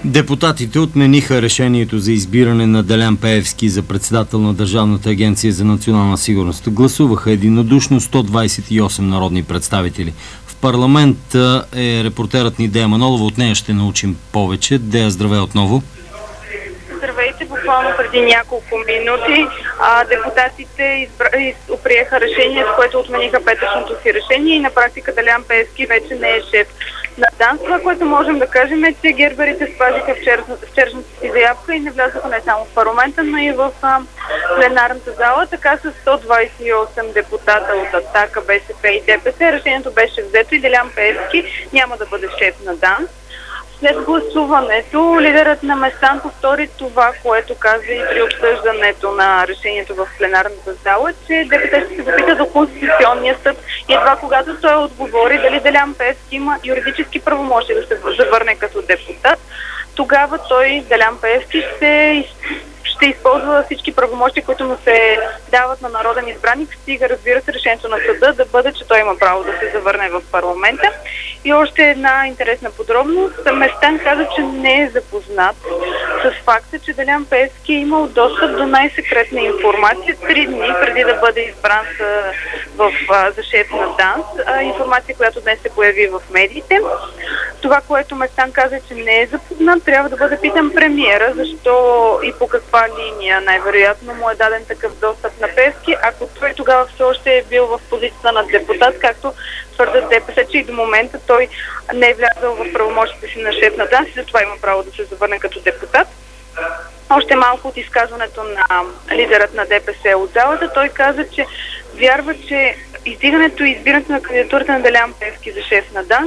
Депутатите отмениха решението за избиране на Делян Пеевски за председател на Държавната агенция за национална сигурност. Гласуваха единодушно 128 народни представители. В парламент е репортерът ни Дея Манолова. От нея ще научим повече. Дея, здравей отново. Здравейте, буквално преди няколко минути депутатите приеха решение, с което отмениха петъчното си решение и на практика Делян Пеевски вече не е шеф на ДАНС. Това, което можем да кажем е, че герберите спазиха вчерашната си заявка и не влязоха не само в парламента, но и в пленарната зала. Така с 128 депутата от Атака, БСП и ДПС решението беше взето и Делян Пеевски няма да бъде шеф на ДАНС. След гласуването, лидерът на Местан повтори това, което каза и при обсъждането на решението в пленарната зала, че ДПС ще се допита до Конституционния съд и едва когато той отговори дали Делян Пеевски има юридически правомощия да се завърне като депутат, тогава той, Делян Пеевски, ще използва всички правомощия, които му се дават на народен избраник, стига, разбира се, решението на съда да бъде, че той има право да се завърне в парламента. И още една интересна подробност. Местан каза, че не е запознат с факта, че Делян Пеевски е имал достъп до най-секретна информация 3 дни преди да бъде избран за шеф на ДАНС. Информация, която днес се появи в медиите. Това, което Местан каза, че не е запознат, трябва да бъде питан премиера, защо и по каква линия най-вероятно му е даден такъв достъп на Пеевски, ако той тогава все още е бил в позицията на депутат, както твърдят ДПС, че и до момента той не е влязъл в правомощите си на шеф на ДАНС и затова има право да се завърне като депутат. Още малко от изказването на лидерът на ДПС от залата, той каза, че вярва, че издигането и избирането на кандидатурата на Делян Пеевски за шеф на ДАНС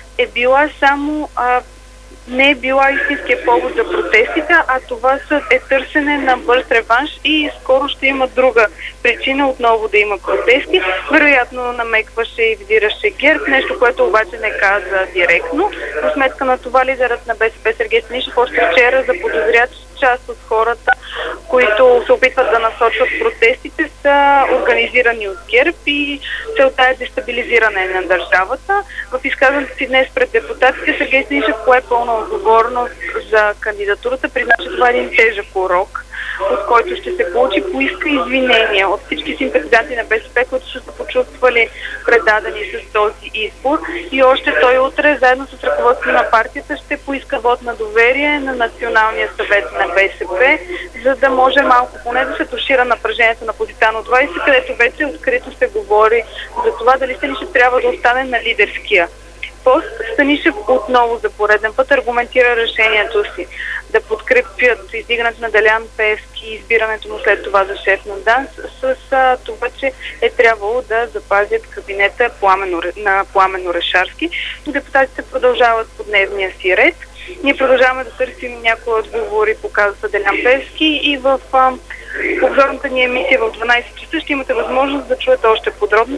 не е била истинския повод за протестите, а това е търсене на бърз реванш и скоро ще има друга причина отново да има протести. Вероятно намекваше и вдираше ГЕРБ, нещо, което обаче не каза директно. За сметка на това лидерът на БСП Сергей Станишев още вчера заподозря, част от хората, които се опитват да насочват протестите, са организирани от ГЕРБ и целта е дестабилизиране на държавата. В изказването си днес пред депутатите Сергей Станишев пое пълна отговорност за кандидатурата, призна, че това е един тежък урок, от който ще се получи, поиска извинения от всички симпатизанти на БСП, които са се почувствали предадени с този избор. И още той утре, заедно с ръководството на партията, ще поиска вод на доверие на Националния съвет на БСП, за да може малко поне да се тушира напрежението на Позитано 20, където вече открито се говори за това дали Станишев трябва да остане на лидерския пост. Станишев отново за пореден път аргументира решението си да подкрепят издигането на Делян Пеевски и избирането му след това за шеф на ДАНС с това, че е трябвало да запазят кабинета на Пламен Орешарски. Депутатите продължават по дневния си ред. Ние продължаваме да търсим някои отговори по казуса Делян Пеевски и в обзорната ни емисия в 12 часа ще имате възможност да чуете още подробно